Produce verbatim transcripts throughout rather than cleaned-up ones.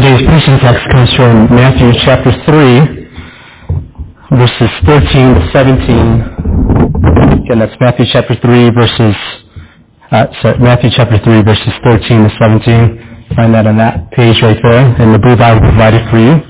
Today's preaching text comes from Matthew chapter three, verses thirteen to seventeen. Again, that's Matthew chapter three, verses, uh, sorry, Matthew chapter three, verses thirteen to seventeen. Find that on that page right there, in the blue Bible provided for you.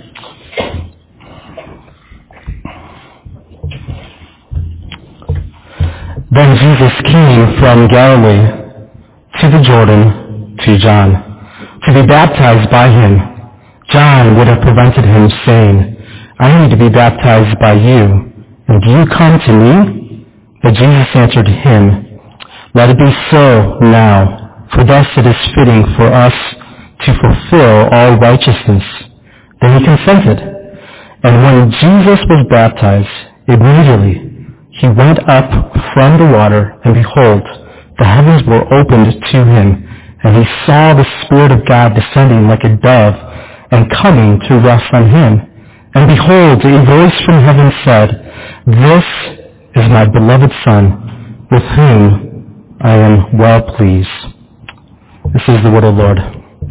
Then Jesus came from Galilee to the Jordan to John, to be baptized by him. John would have prevented him, saying, I need to be baptized by you, and do you come to me? But Jesus answered him, Let it be so now, for thus it is fitting for us to fulfill all righteousness. Then he consented. And when Jesus was baptized, immediately he went up from the water, and behold, the heavens were opened to him, and he saw the Spirit of God descending like a dove and coming to rest on him. And behold, a voice from heaven said, This is my beloved Son, with whom I am well pleased. This is the word of the Lord.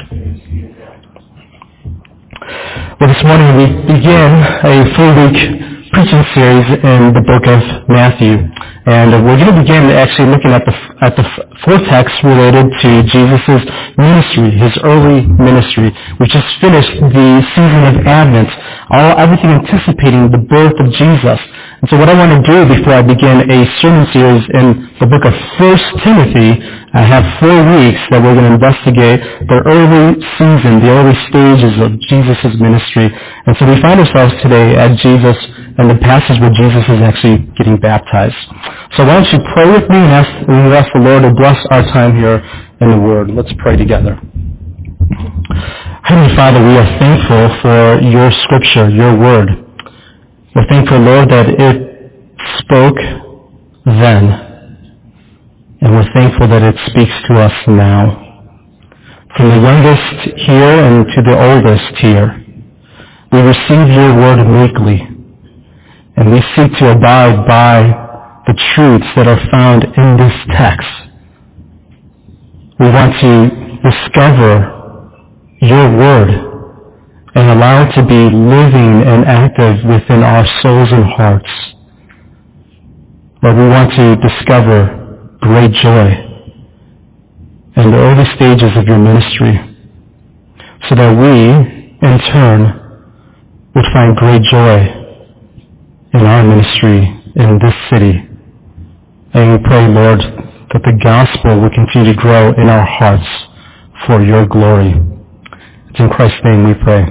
Well, this morning we begin a full-week preaching series in the book of Matthew. And we're going to begin actually looking at the at the four texts related to Jesus' ministry, his early ministry. We just finished the season of Advent, all everything anticipating the birth of Jesus. And so what I want to do before I begin a sermon series in the book of First Timothy, I have four weeks that we're going to investigate the early season, the early stages of Jesus' ministry. And so we find ourselves today at Jesus and the passage where Jesus is actually getting baptized. So why don't you pray with me and ask, and ask the Lord to bless our time here in the Word. Let's pray together. Heavenly Father, we are thankful for your Scripture, your Word. We're thankful, Lord, that it spoke then, and we're thankful that it speaks to us now. From the youngest here and to the oldest here, we receive your Word meekly, and we seek to abide by the truths that are found in this text. We want to discover your Word and allow it to be living and active within our souls and hearts. Lord, we want to discover great joy in the early stages of your ministry so that we, in turn, would find great joy in our ministry in this city. And we pray, Lord, that the gospel will continue to grow in our hearts for your glory. It's in Christ's name we pray.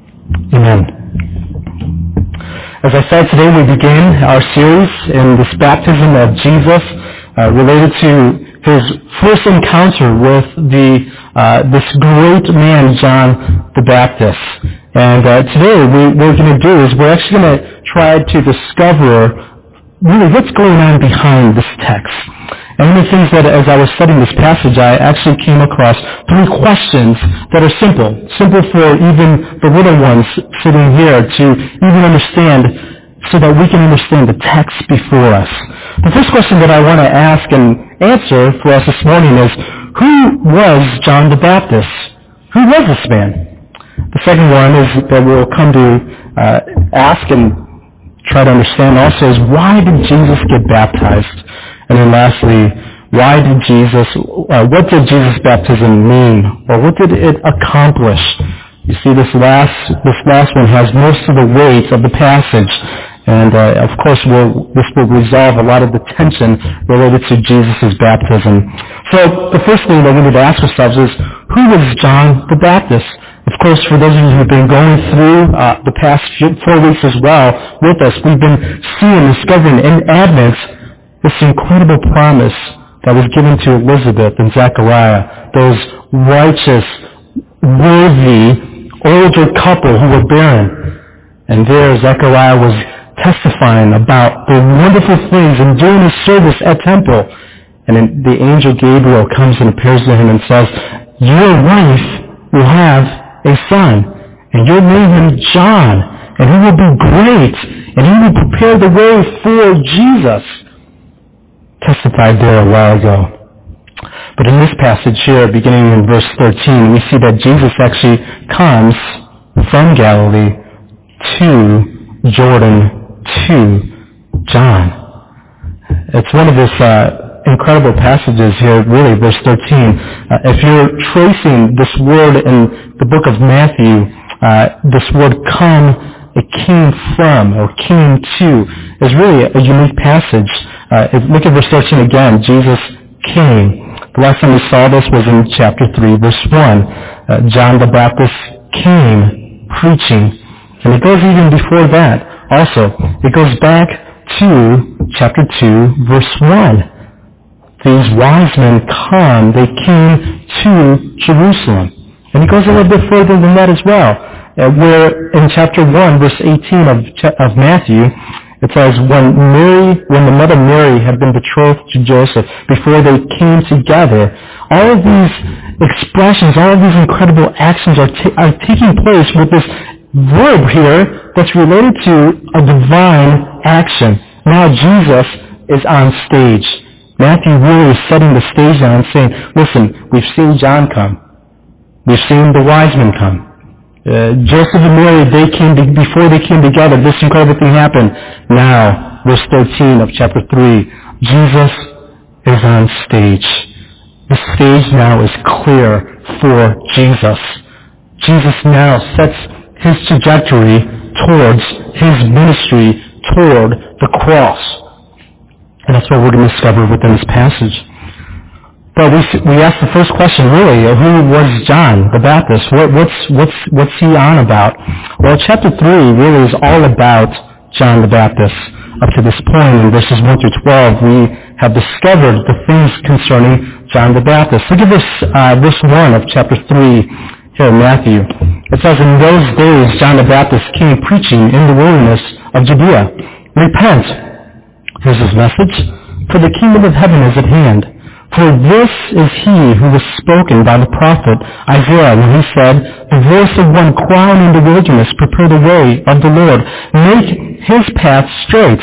Amen. As I said, today we begin our series in this baptism of Jesus uh, related to his first encounter with the uh, this great man, John the Baptist. And uh, today we, what we're going to do is we're actually going to try to discover really what's going on behind this text. And one of the things that as I was studying this passage, I actually came across three questions that are simple, simple for even the little ones sitting here to even understand so that we can understand the text before us. The first question that I want to ask and answer for us this morning is, who was John the Baptist? Who was this man? The second one is that we'll come to uh, ask and try to understand also is, why did Jesus get baptized? And then lastly, why did Jesus, uh, what did Jesus' baptism mean? Or what did it accomplish? You see, this last, this last one has most of the weight of the passage. And uh, of course, we'll, this will resolve a lot of the tension related to Jesus' baptism. So the first thing that we need to ask ourselves is, who was John the Baptist? Of course, for those of you who have been going through uh, the past few, four weeks as well with us, we've been seeing, discovering in Advent this incredible promise that was given to Elizabeth and Zechariah, those righteous, worthy, older couple who were barren. And there Zechariah was testifying about the wonderful things and doing his service at temple. And then the angel Gabriel comes and appears to him and says, your wife will have a son, and you'll name him John, and he will be great, and he will prepare the way for Jesus. Testified there a while ago. But in this passage here, beginning in verse thirteen, we see that Jesus actually comes from Galilee to Jordan to John. It's one of his uh, incredible passages here, really, verse thirteen. Uh, if you're tracing this word in the book of Matthew, uh, this word come, it came from, or came to, is really a unique passage. Uh, if, look at verse thirteen again. Jesus came. The last time we saw this was in chapter three, verse one. Uh, John the Baptist came preaching. And it goes even before that. Also, it goes back to chapter two, verse one. These wise men come, they came to Jerusalem. And it goes a little bit further than that as well. Uh, where in chapter one, verse eighteen of, of Matthew, it says, when Mary, when the mother Mary had been betrothed to Joseph, before they came together, all of these expressions, all of these incredible actions are, ta- are taking place with this verb here that's related to a divine action. Now Jesus is on stage. Matthew really is setting the stage down and saying, listen, we've seen John come. We've seen the wise men come. Uh, Joseph and Mary, they came to, before they came together, this incredible thing happened. Now, verse thirteen of chapter three, Jesus is on stage. The stage now is clear for Jesus. Jesus now sets his trajectory towards his ministry, toward the cross. And that's what we're going to discover within this passage. But we we ask the first question, really, who was John the Baptist? What, what's what's what's he on about? Well, chapter three really is all about John the Baptist. Up to this point, in verses one through twelve, we have discovered the things concerning John the Baptist. Look at verse uh, verse one of chapter three here in Matthew. It says, in those days John the Baptist came preaching in the wilderness of Judea. Repent. Here's his message. For the kingdom of heaven is at hand. For this is he who was spoken by the prophet Isaiah when he said, the voice of one crying in the wilderness, prepare the way of the Lord. Make his path straight.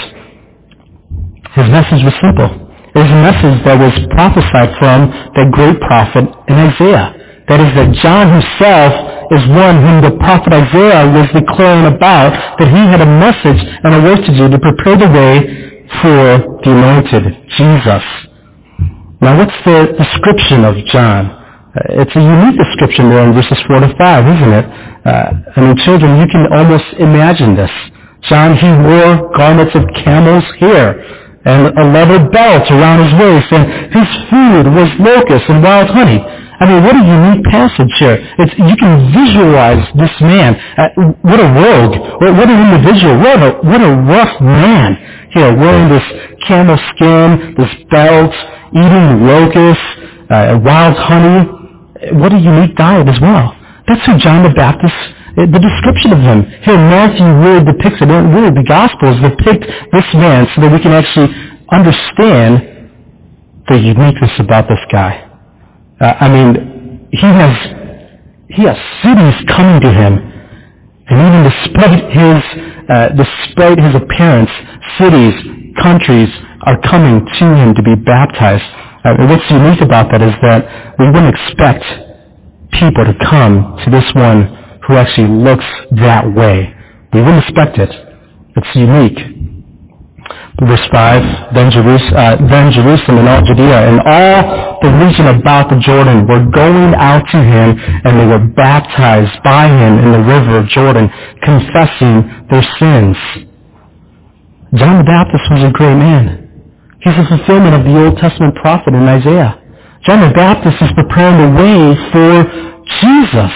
His message was simple. It was a message that was prophesied from the great prophet in Isaiah. That is, that John himself is one whom the prophet Isaiah was declaring about, that he had a message and a work to do to prepare the way for the anointed, Jesus. Now, what's the description of John? Uh, it's a unique description there in verses four to five, isn't it? Uh, I mean, children, you can almost imagine this. John, he wore garments of camel's hair and a leather belt around his waist, and his food was locusts and wild honey. I mean, what a unique passage here. It's, you can visualize this man. Uh, what a rogue. What, what an individual. What a, what a rough man here, wearing this camel skin, this belt, eating locusts, uh, wild honey. What a unique diet as well. That's who John the Baptist, the description of him. Here, Matthew really depicts it. Really, the Gospels depict this man so that we can actually understand the uniqueness about this guy. Uh, I mean, he has he has cities coming to him, and even despite his uh, despite his appearance, cities, countries are coming to him to be baptized. Uh, and what's unique about that is that we wouldn't expect people to come to this one who actually looks that way. We wouldn't expect it. It's unique. Verse five, then, Jerus- uh, then Jerusalem and all Judea and all the region about the Jordan were going out to him, and they were baptized by him in the river of Jordan, confessing their sins. John the Baptist was a great man. He's a fulfillment of the Old Testament prophet in Isaiah. John the Baptist is preparing the way for Jesus.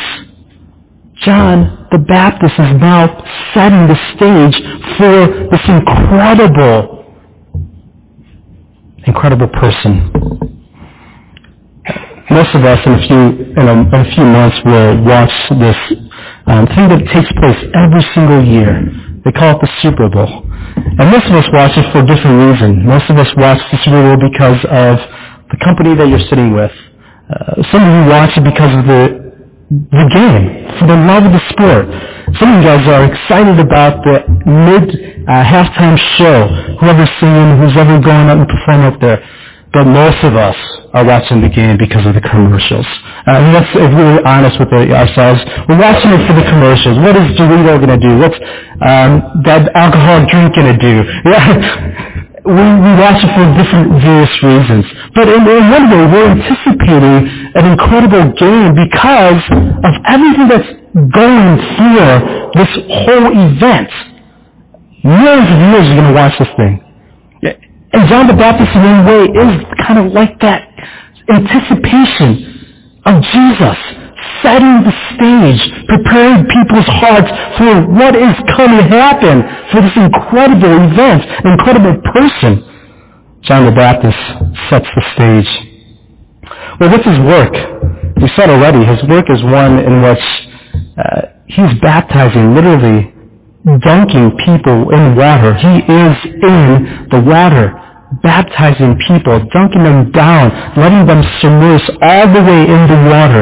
John the Baptist is now setting the stage for this incredible, incredible person. Most of us in a few in a, in a few months will watch this um, thing that takes place every single year. They call it the Super Bowl. And most of us watch it for a different reason. Most of us watch the Super Bowl because of the company that you're sitting with. Uh, some of you watch it because of the the game, for the love of the sport. Some of you guys are excited about the mid uh, halftime show, whoever's singing, who's ever going out and performing up there. But most of us are watching the game because of the commercials. Uh, and let's, if we're honest with ourselves, we're watching it for the commercials. What is Dorito going to do? What's um, that alcoholic drink going to do? we, we watch it for different various reasons. But in, in one way, we're anticipating an incredible game because of everything that's going through this whole event. Millions of years you're going to watch this thing. And John the Baptist in one way is kind of like that anticipation of Jesus, setting the stage, preparing people's hearts for what is coming to happen, for this incredible event, incredible person. John the Baptist sets the stage. Well, what's his work? We said already, his work is one in which uh, he's baptizing, literally dunking people in water. He is in the water, baptizing people, dunking them down, letting them submerge all the way in the water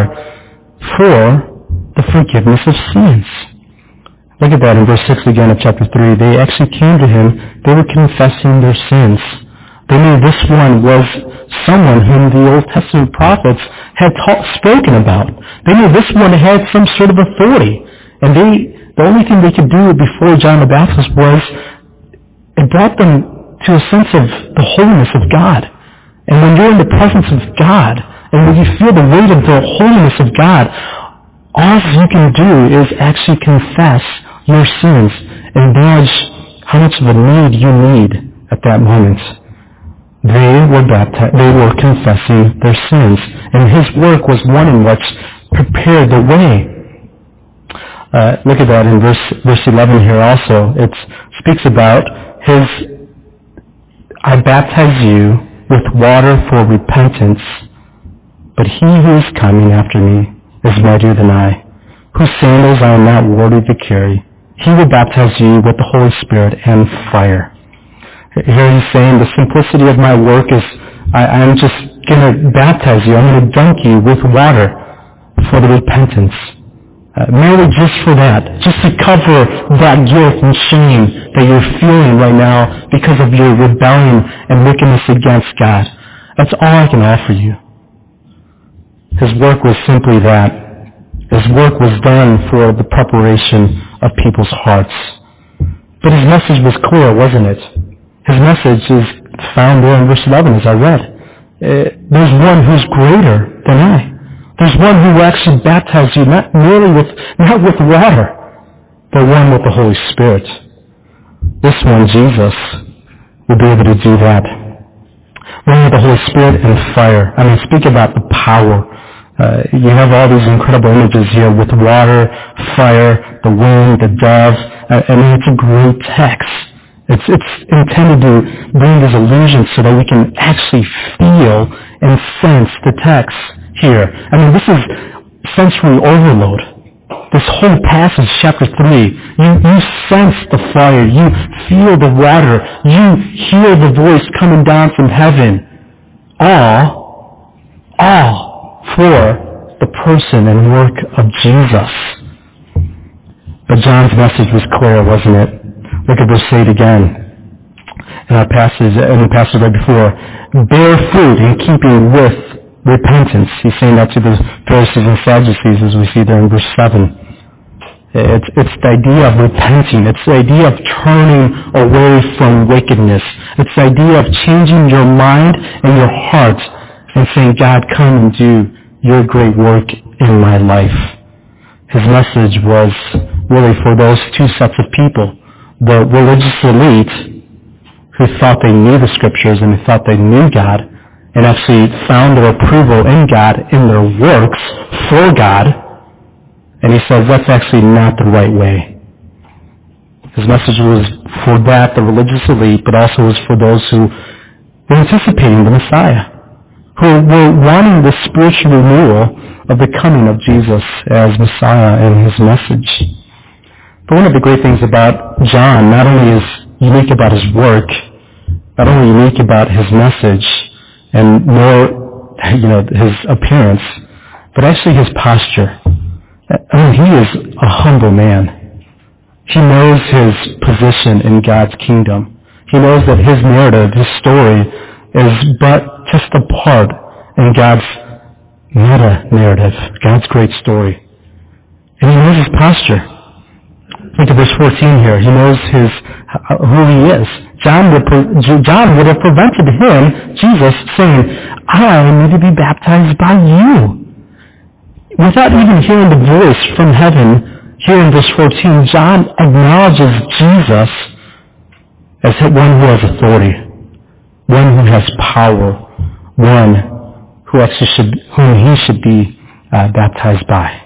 for the forgiveness of sins. Look at that in verse six again of chapter three. They actually came to him. They were confessing their sins. They knew this one was someone whom the Old Testament prophets had taught, spoken about. They knew this one had some sort of authority. And they The only thing they could do before John the Baptist was it brought them to a sense of the holiness of God. And when you're in the presence of God, and when you feel the weight of the holiness of God, all you can do is actually confess your sins and acknowledge how much of a need you need at that moment. They were baptized, they were confessing their sins. And his work was one in which prepared the way. Uh, look at that in verse verse eleven here also. It speaks about his, I baptize you with water for repentance, but he who is coming after me is mightier than I, whose sandals I am not worthy to carry. He will baptize you with the Holy Spirit and fire. Here he's saying the simplicity of my work is I, I'm just going to baptize you. I'm going to dunk you with water for the repentance. Uh, merely just for that, just to cover that guilt and shame that you're feeling right now because of your rebellion and wickedness against God. That's all I can offer you. His work was simply that. His work was done for the preparation of people's hearts. But his message was clear, wasn't it? His message is found there in verse eleven, as I read. Uh, there's one who's greater than I. There's one who will actually baptize you, not merely with, not with water, but one with the Holy Spirit. This one, Jesus, will be able to do that. One with the Holy Spirit and fire. I mean, speak about the power. Uh, you have all these incredible images here with water, fire, the wind, the dove. I, I mean, it's a great text. It's, it's intended to bring these illusions so that we can actually feel and sense the text here. I mean, this is sensory overload. This whole passage, chapter three, you, you sense the fire, you feel the water, you hear the voice coming down from heaven. All, all for the person and work of Jesus. But John's message was clear, wasn't it? Look at verse eight again. In our passage, in the passage right before, bear fruit in keeping with repentance. He's saying that to the Pharisees and Sadducees, as we see there in verse seven. It's, it's the idea of repenting. It's the idea of turning away from wickedness. It's the idea of changing your mind and your heart and saying, God, come and do your great work in my life. His message was really for those two sets of people. The religious elite who thought they knew the scriptures and who thought they knew God and actually found their approval in God in their works for God. And he says that's actually not the right way. His message was for that, the religious elite, but also was for those who were anticipating the Messiah, who were wanting the spiritual renewal of the coming of Jesus as Messiah and his message. But one of the great things about John, not only is unique about his work, not only unique about his message, and more, you know, his appearance, but actually his posture. I mean, he is a humble man. He knows his position in God's kingdom. He knows that his narrative, his story, is but just a part in God's meta-narrative, God's great story. And he knows his posture. Look at verse fourteen here. He knows his uh, who he is. John would, pre- John would have prevented him, Jesus, saying, I need to be baptized by you. Without even hearing the voice from heaven, here in verse fourteen, John acknowledges Jesus as one who has authority, one who has power, one who actually should, whom he should be uh, baptized by.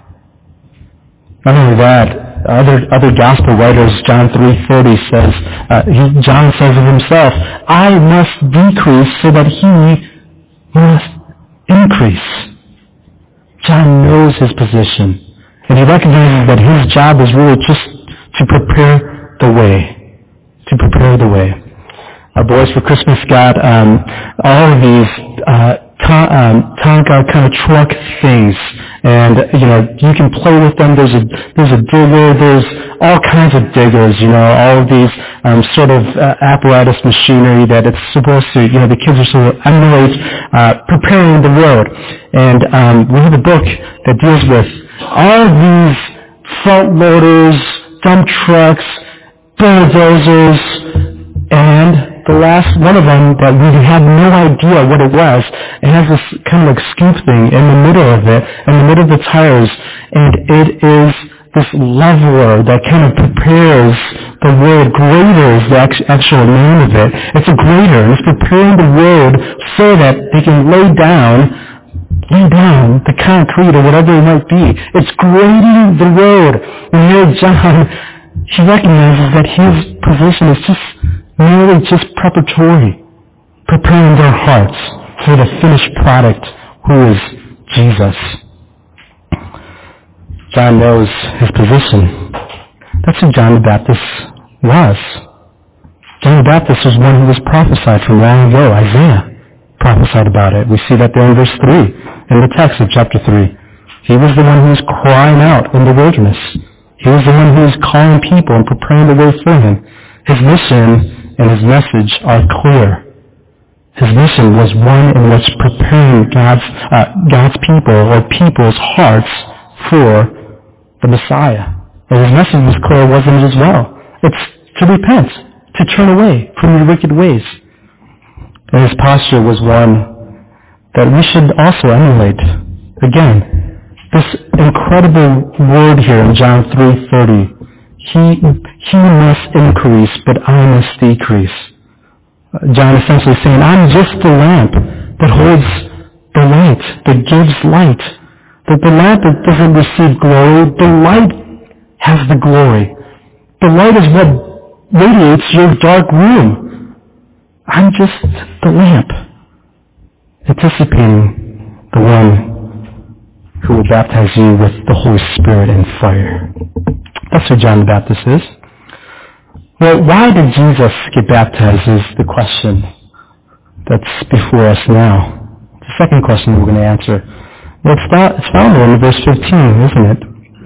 Not only that, other other gospel writers, John three thirty says, uh, he, John says of himself, I must decrease so that he must increase. John knows his position, and he recognizes that his job is really just to prepare the way, to prepare the way. Our boys for Christmas got um, all of these uh, ta- um, Tonka kind of truck things, and you know you can play with them. There's a there's a digger. There's all kinds of diggers. You know all of these um, sort of uh, apparatus machinery that it's supposed to. You know the kids are sort of emulate uh, preparing the road. And um, we have a book that deals with all of these front loaders, dump trucks, bulldozers, and the last one of them that we had no idea what it was, it has this kind of like scoop thing in the middle of it, in the middle of the tires, and it is this leveler that kind of prepares the road. Grader is the actual name of it. It's a grader, and it's preparing the road so that they can lay down lay down the concrete or whatever it might be. It's grading the road. And here John, he recognizes that his position is just merely just preparatory, preparing their hearts for the finished product, who is Jesus. John knows his position. That's who John the Baptist was. John the Baptist was one who was prophesied from long ago. Isaiah prophesied about it. We see that there in verse three, in the text of chapter three. He was the one who was crying out in the wilderness. He was the one who was calling people and preparing the way for him. His mission and his message are clear. His mission was one in which preparing God's, uh, God's people or people's hearts for the Messiah. And his message was clear, wasn't it as well? It's to repent, to turn away from your wicked ways. And his posture was one that we should also emulate. Again, this incredible word here in John three thirty, he, he must increase, but I must decrease. John essentially saying, I'm just the lamp that holds the light, that gives light. That the lamp that doesn't receive glory, the light has the glory. The light is what radiates your dark room. I'm just the lamp, anticipating the one who will baptize you with the Holy Spirit and fire. That's who John the Baptist is. Well, why did Jesus get baptized is the question that's before us now. The second question we're going to answer. Well, it's, found, it's found there in verse fifteen, isn't it?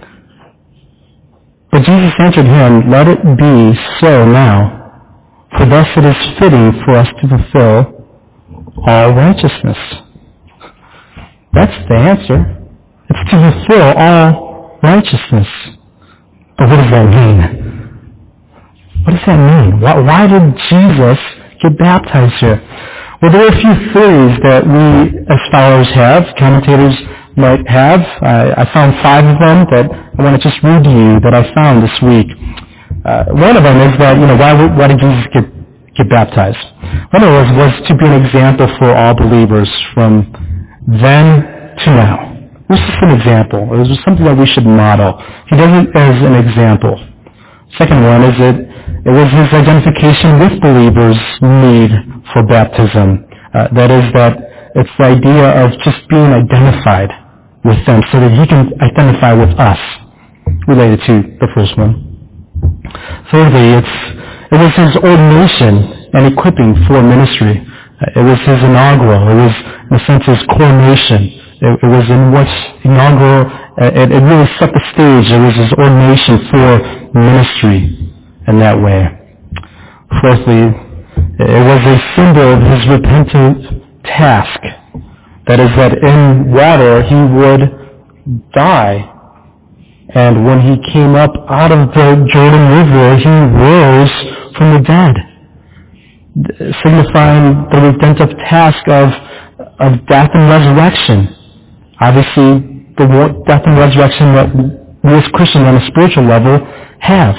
But Jesus answered him, let it be so now. For thus it is fitting for us to fulfill all righteousness. That's the answer. It's to fulfill all righteousness. But what does that mean? What does that mean? Why, why did Jesus get baptized here? Well, there are a few theories that we as scholars have, commentators might have. I, I found five of them that I want to just read to you that I found this week. Uh, one of them is that, you know, why, why did Jesus get, get baptized? One of those was to be an example for all believers from then to now. It was just an example. It was just something that we should model. He does it as an example. Second one is that it was his identification with believers' need for baptism. Uh, that is that it's the idea of just being identified with them so that he can identify with us, related to the first one. Thirdly, it's, it was his ordination and equipping for ministry. It was his inaugural. It was, in a sense, his coronation. It, it was in which inaugural, it, it really set the stage. It was his ordination for ministry in that way. Fourthly, it was a symbol of his repentant task. That is that in water he would die. And when he came up out of the Jordan River, he rose from the dead, signifying the redemptive task of, of death and resurrection. Obviously, the death and resurrection that we as Christians on a spiritual level have.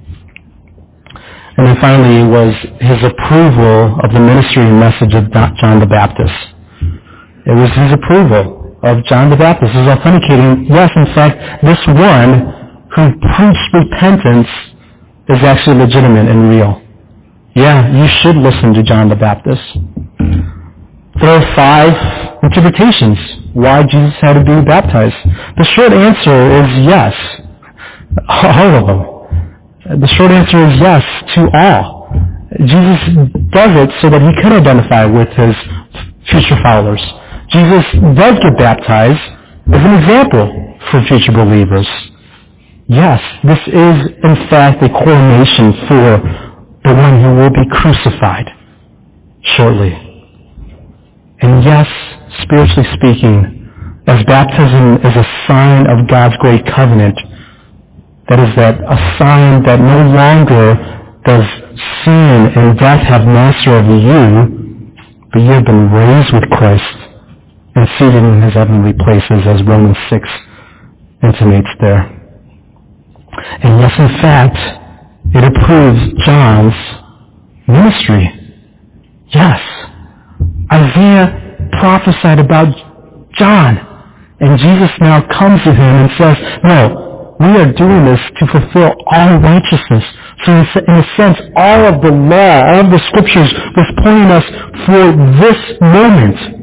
And then finally, it was his approval of the ministry and message of John the Baptist. It was his approval of John the Baptist. It was authenticating, yes, in fact, this one who preached repentance is actually legitimate and real. Yeah, you should listen to John the Baptist. There are five interpretations why Jesus had to be baptized. The short answer is yes. All of them. The short answer is yes to all. Jesus does it so that he could identify with his future followers. Jesus does get baptized as an example for future believers. Yes, this is in fact a coronation for the one who will be crucified shortly. And yes, spiritually speaking, as baptism is a sign of God's great covenant, that is that a sign that no longer does sin and death have master over you, but you have been raised with Christ and seated in his heavenly places, as Romans six intimates there. And yes, in fact, it approves John's ministry. Yes, Isaiah prophesied about John, and Jesus now comes to him and says, no, we are doing this to fulfill all righteousness. So in a sense, all of the law, all of the scriptures was pointing us for this moment,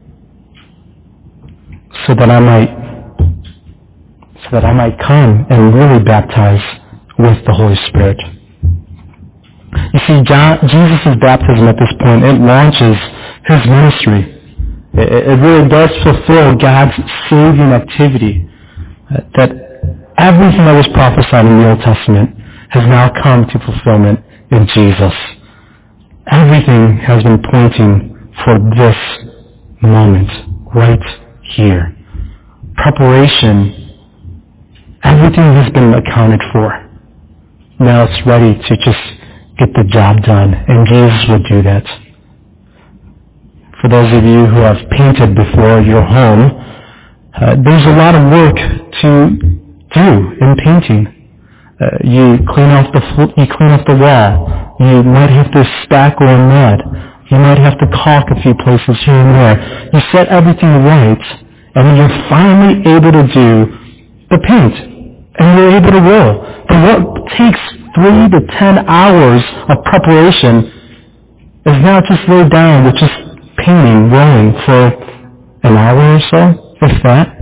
so that I might, so that I might come and really baptize with the Holy Spirit. You see, John, Jesus' baptism at this point, it launches his ministry. It, it really does fulfill God's saving activity. Uh, that everything that was prophesied in the Old Testament has now come to fulfillment in Jesus. Everything has been pointing for this moment, right here. Preparation, everything has been accounted for. Now it's ready to just get the job done, and Jesus would do that. For those of you who have painted before your home, uh, there's a lot of work to do in painting. Uh, you clean off the fl- you clean off the wall. You might have to spackle in mud. You might have to caulk a few places here and there. You set everything right, and you're finally able to do the paint, and you're able to roll. But what takes three to ten hours of preparation is now just laid down with just painting, rolling for an hour or so, if that.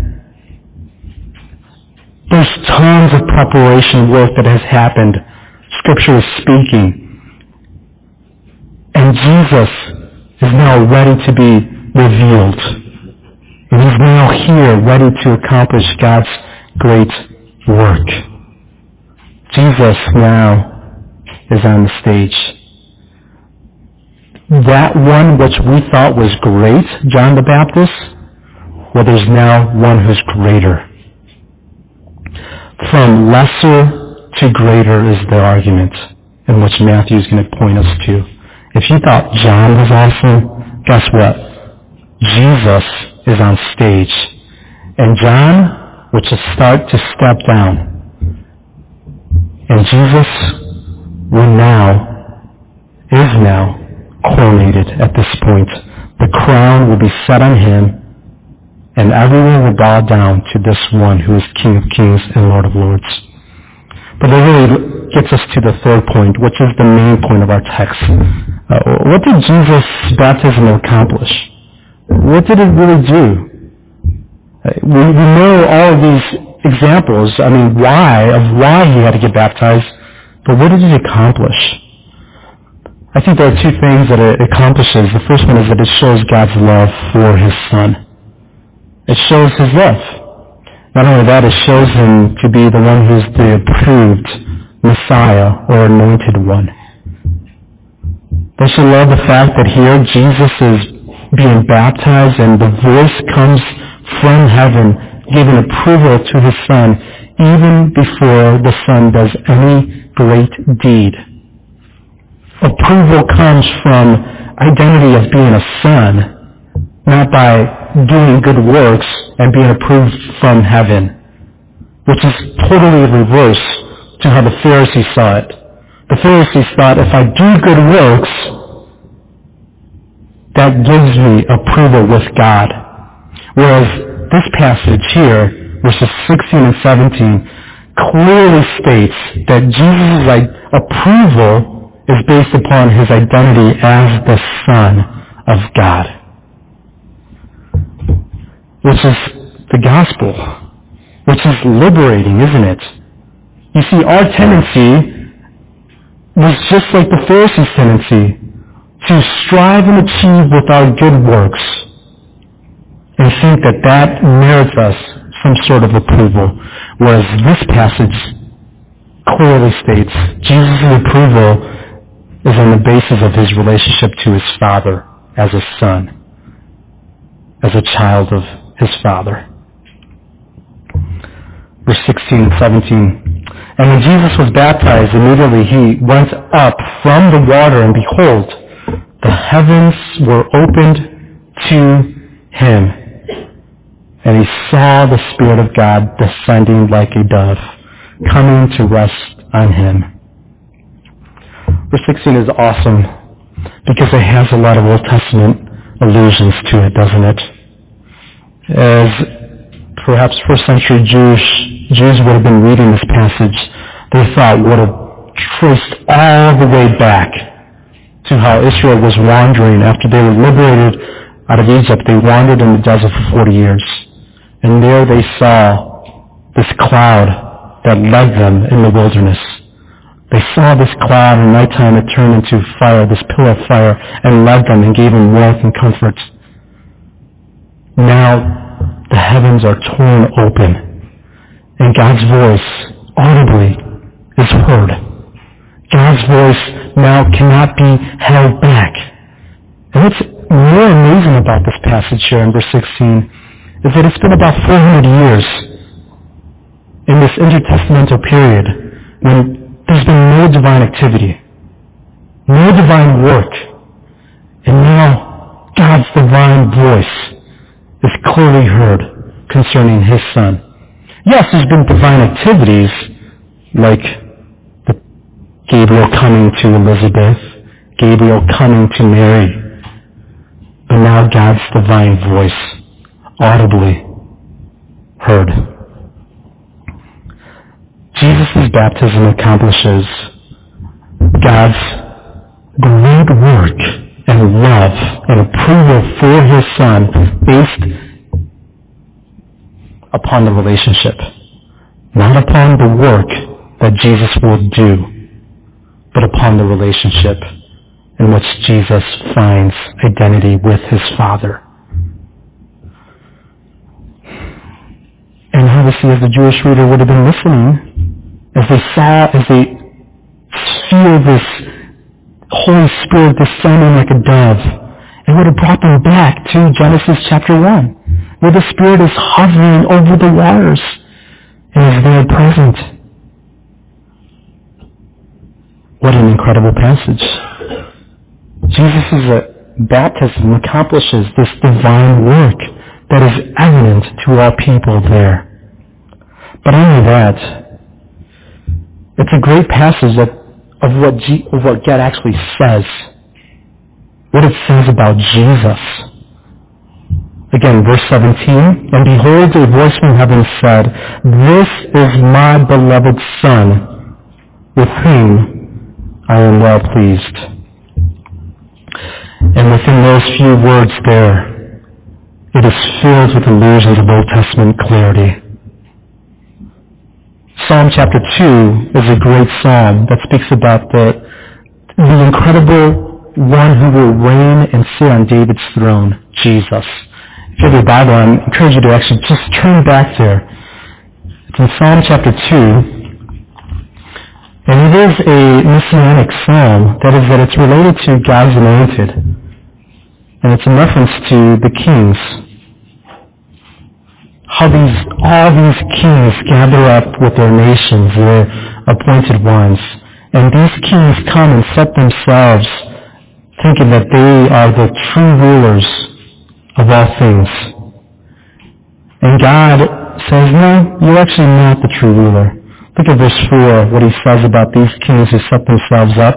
There's tons of preparation work that has happened. Scripture is speaking. And Jesus is now ready to be revealed. And he's now here, ready to accomplish God's great work. Jesus now is on the stage. That one which we thought was great, John the Baptist, well, there's now one who's greater. From lesser to greater is the argument in which Matthew is going to point us to. If you thought John was awesome, guess what? Jesus is on stage. And John, which is start to step down. And Jesus will now, is now, coronated at this point. The crown will be set on him, and everyone will bow down to this one who is King of Kings and Lord of Lords. But that really gets us to the third point, which is the main point of our text. Uh, what did Jesus' baptism accomplish? What did it really do? Uh, we, we know all of these examples, I mean, why, of why he had to get baptized, but what did it accomplish? I think there are two things that it accomplishes. The first one is that it shows God's love for his Son. It shows his love. Not only that, it shows him to be the one who's the approved Messiah or anointed one. They should love the fact that here Jesus is being baptized, and the voice comes from heaven giving approval to his Son even before the Son does any great deed. Approval comes from identity of being a son, not by doing good works and being approved from heaven, which is totally reverse to how the Pharisees saw it. The Pharisees thought, if I do good works, that gives me approval with God. Whereas this passage here, verses sixteen and seventeen, clearly states that Jesus' like, approval is based upon his identity as the Son of God, which is the gospel, which is liberating, isn't it? You see, our tendency was just like the Pharisees' tendency to strive and achieve with our good works and think that that merits us some sort of approval, whereas this passage clearly states Jesus' approval is on the basis of his relationship to his Father as a son, as a child of his Father. Verse sixteen and seventeen. And when Jesus was baptized, immediately he went up from the water, and behold, the heavens were opened to him, and he saw the Spirit of God descending like a dove, coming to rest on him. Verse sixteen is awesome because it has a lot of Old Testament allusions to it, doesn't it? As perhaps first century Jewish Jews would have been reading this passage, they thought would have traced all the way back to how Israel was wandering after they were liberated out of Egypt. They wandered in the desert for forty years. And there they saw this cloud that led them in the wilderness. They saw this cloud, and at nighttime it turned into fire, this pillar of fire, and led them and gave them warmth and comfort. Now the heavens are torn open, and God's voice audibly is heard. God's voice now cannot be held back. And what's more amazing about this passage here in verse sixteen is that it's been about four hundred years in this intertestamental period when there's been no divine activity, no divine work, and now God's divine voice is clearly heard concerning his Son. Yes, there's been divine activities like the Gabriel coming to Elizabeth, Gabriel coming to Mary, but now God's divine voice audibly heard. Jesus' baptism accomplishes God's great work and love and approval for his Son based upon the relationship, not upon the work that Jesus will do, but upon the relationship in which Jesus finds identity with his Father. And obviously, as the Jewish reader would have been listening, as they saw, as they feel this Holy Spirit descending like a dove, it would have brought them back to Genesis chapter one, where the Spirit is hovering over the waters and is there present. What an incredible passage. Jesus' baptism accomplishes this divine work that is evident to all people there. But only that, it's a great passage of, of, what G, of what God actually says, what it says about Jesus. Again, verse seventeen, and behold, a voice from heaven said, "This is my beloved Son, with whom I am well pleased." And within those few words there, it is filled with allusions of Old Testament clarity. Psalm chapter two is a great psalm that speaks about the, the incredible one who will reign and sit on David's throne, Jesus. If you have your Bible, I encourage you to actually just turn back there. It's in Psalm chapter two, and it is a messianic psalm. That is, that it's related to God's anointed. And it's in reference to the kings. How these, all these kings gather up with their nations, their appointed ones. And these kings come and set themselves thinking that they are the true rulers of all things. And God says, no, you're actually not the true ruler. Look at verse four, what he says about these kings who set themselves up.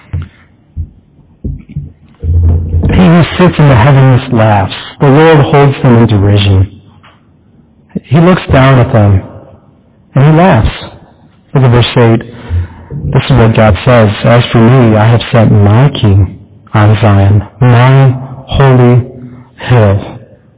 He who sits in the heavens laughs. The Lord holds them in derision. He looks down at them, and he laughs. Look at verse eight. This is what God says. As for me, I have set my king on Zion, my holy hill.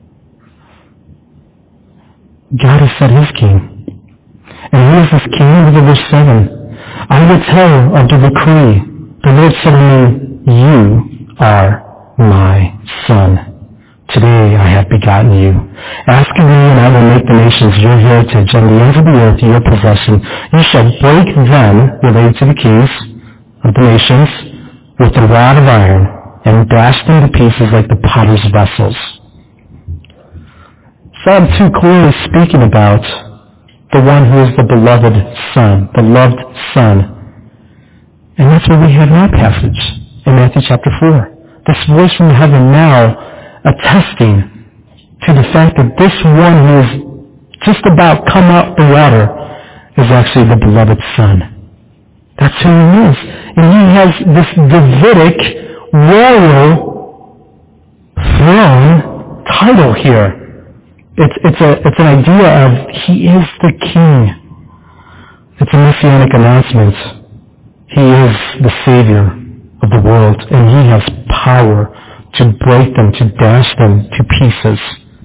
God has set his king. And who is this king? Look at verse seven. I will tell of the decree. The Lord said to me, you are my son. Today I have begotten you. Ask of me, and I will make the nations your heritage, and the ends of the earth your possession. You shall break them, related to the kings of the nations, with the rod of iron, and dash them to pieces like the potter's vessels. Psalm two clearly speaking about the one who is the beloved son, the loved son. And that's what we have in our passage in Matthew chapter four. This voice from heaven now attesting to the fact that this one who is just about come out the water is actually the beloved son. That's who he is. And he has this Davidic royal throne title here. It's, it's, a, it's an idea of he is the king. It's a messianic announcement. He is the Savior of the world, and he has power to break them, to dash them to pieces.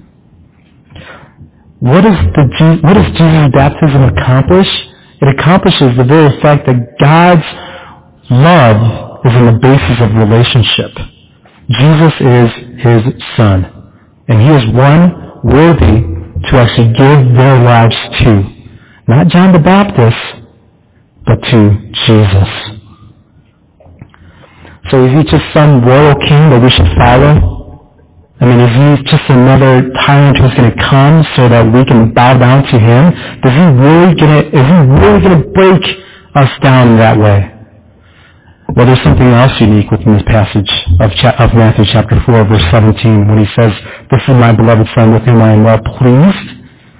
What, is the, what does Jesus' baptism accomplish? It accomplishes the very fact that God's love is on the basis of relationship. Jesus is his son, and he is one worthy to actually give their lives to. Not John the Baptist, but to Jesus. So is he just some royal king that we should follow? I mean, is he just another tyrant who's going to come so that we can bow down to him? Does he really gonna, is he really going to break us down that way? Well, there's something else unique within this passage of, cha- of Matthew chapter four, verse seventeen, when he says, this is my beloved son with whom I am well pleased.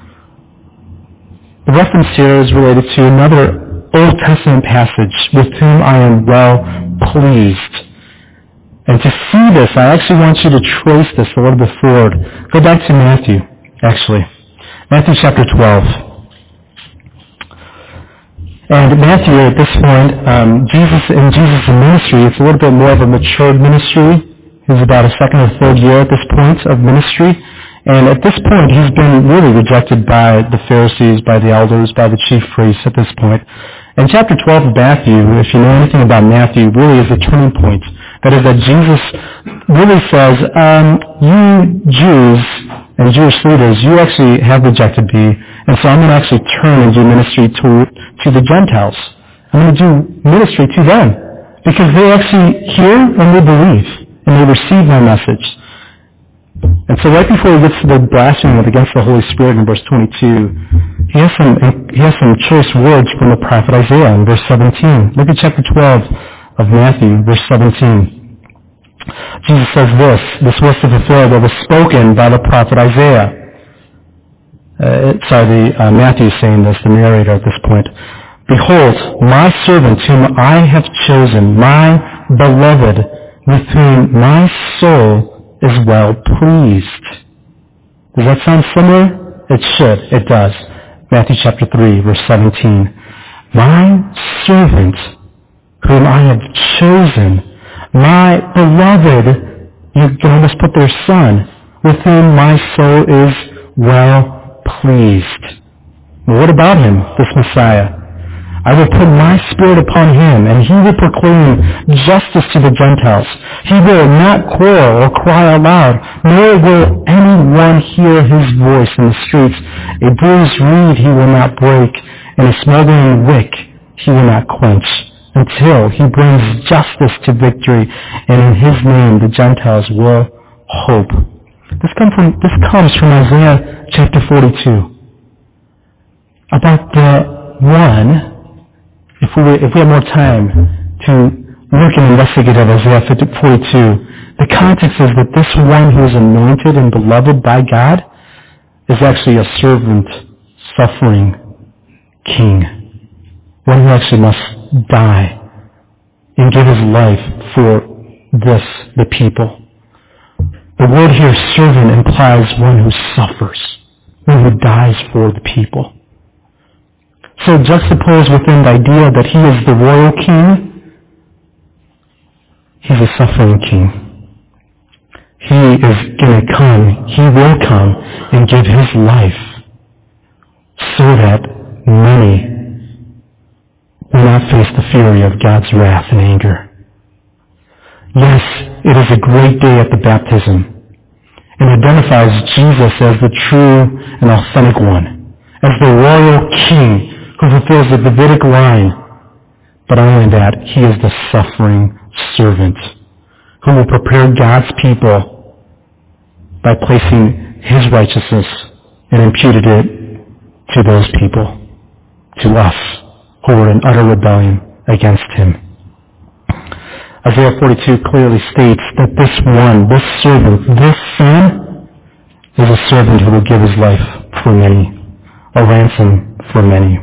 The reference here is related to another Old Testament passage, with whom I am well pleased. And to see this, I actually want you to trace this a little bit forward. Go back to Matthew, actually. Matthew chapter twelve. And Matthew, at this point, um, Jesus in Jesus' ministry, it's a little bit more of a matured ministry. He's about a second or third year at this point of ministry. And at this point, he's been really rejected by the Pharisees, by the elders, by the chief priests at this point. And chapter twelve of Matthew, if you know anything about Matthew, really is a turning point. That is that Jesus really says, um, you Jews and Jewish leaders, you actually have rejected me, and so I'm going to actually turn and do ministry to, to the Gentiles. I'm going to do ministry to them, because they actually hear and they believe, and they receive my message. And so right before he gets to the blasphemy against the Holy Spirit in verse twenty-two, he has some he has some choice words from the prophet Isaiah in verse seventeen. Look at chapter twelve of Matthew, verse seventeen. Jesus says this, this was to fulfill what was spoken by the prophet Isaiah. Uh, sorry, the, uh, Matthew is saying this, the narrator at this point. Behold, my servant whom I have chosen, my beloved, with whom my soul is well pleased. Does that sound similar? It should. It does. Matthew chapter three, verse seventeen. My servant whom I have chosen, my beloved, you can almost put their son, with whom my soul is well pleased. Well, what about him, this Messiah? I will put my spirit upon him, and he will proclaim justice to the Gentiles. He will not quarrel or cry aloud, nor will anyone hear his voice in the streets. A bruised reed he will not break, and a smoldering wick he will not quench, until he brings justice to victory, and in his name the Gentiles will hope. This, come from, this comes from Isaiah chapter forty-two. About the one, if we, were, if we had more time to look and investigate at Isaiah forty-two, the context is that this one who is anointed and beloved by God is actually a servant, suffering king. One who actually must die and give his life for this, the people. The word here, servant, implies one who suffers, one who dies for the people. So juxtaposed within the idea that he is the royal king, he's a suffering king. He is going to come, he will come and give his life so that many will not face the fury of God's wrath and anger. Yes, it is a great day at the baptism, and identifies Jesus as the true and authentic one, as the royal king who fulfills the Davidic line. But not only that, he is the suffering servant who will prepare God's people by placing his righteousness and imputed it to those people, to us, who are in utter rebellion against him. Isaiah forty-two clearly states that this one, this servant, this son, is a servant who will give his life for many, a ransom for many.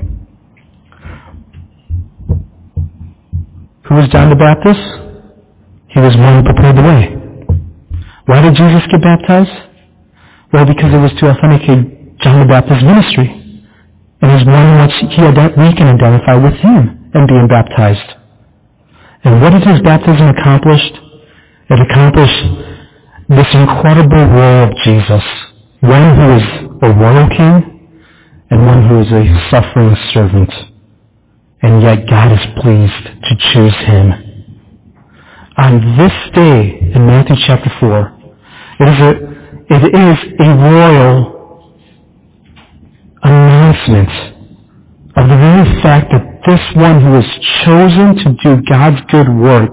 Who was John the Baptist? He was one who prepared the way. Why did Jesus get baptized? Well, because it was to authenticate John the Baptist's ministry. And is one in which he, we can identify with him and being baptized. And what did his baptism accomplish? It accomplished this incredible role of Jesus, one who is a royal king and one who is a suffering servant. And yet God is pleased to choose him. On this day in Matthew chapter four, it is a, it is a royal announcement of the very fact that this one who is chosen to do God's good work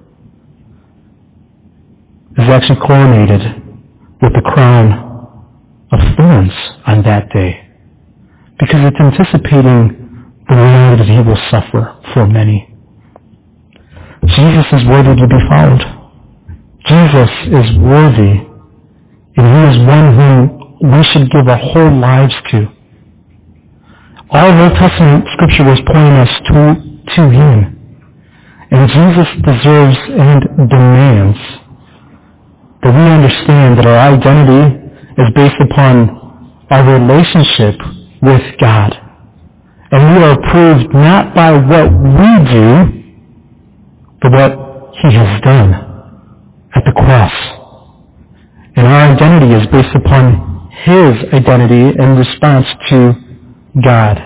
is actually coronated with the crown of thorns on that day, because it's anticipating the reality that he will suffer for many. Jesus is worthy to be followed. Jesus is worthy, and he is one whom we should give our whole lives to. All of Old Testament Scripture was pointing us to, to him. And Jesus deserves and demands that we understand that our identity is based upon our relationship with God. And we are approved not by what we do, but what he has done at the cross. And our identity is based upon his identity in response to God.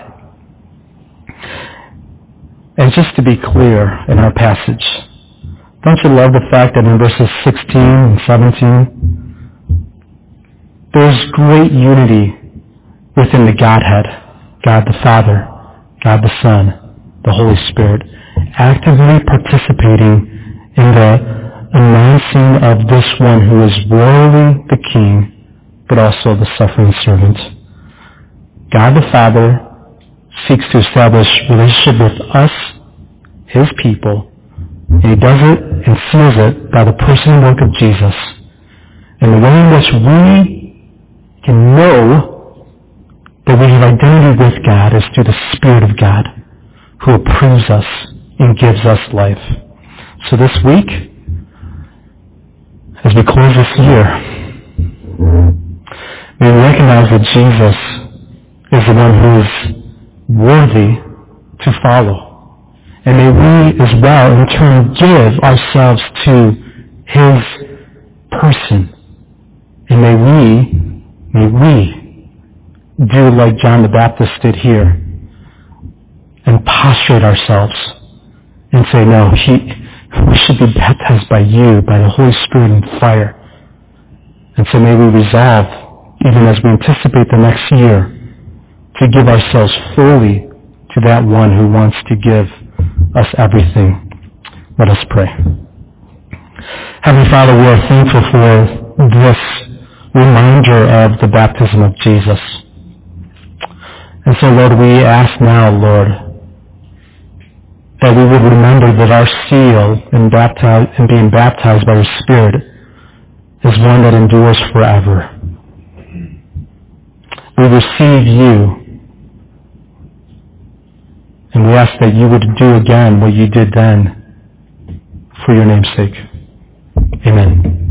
And just to be clear in our passage, don't you love the fact that in verses sixteen and seventeen, there's great unity within the Godhead, God the Father, God the Son, the Holy Spirit, actively participating in the announcing of this one who is royally the King, but also the suffering servant. God the Father seeks to establish relationship with us, his people, and he does it and seals it by the person and work of Jesus. And the way in which we can know that we have identity with God is through the Spirit of God, who approves us and gives us life. So this week, as we close this year, we recognize that Jesus is the one who is worthy to follow. And may we as well in turn give ourselves to his person. And may we, may we do like John the Baptist did here and prostrate ourselves and say, no, he, we should be baptized by you, by the Holy Spirit and fire. And so may we resolve, even as we anticipate the next year, to give ourselves fully to that one who wants to give us everything. Let us pray. Heavenly Father, we are thankful for this reminder of the baptism of Jesus. And so, Lord, we ask now, Lord, that we would remember that our seal in, baptize, in being baptized by your Spirit is one that endures forever. We receive you, and we ask that you would do again what you did then for your name's sake. Amen.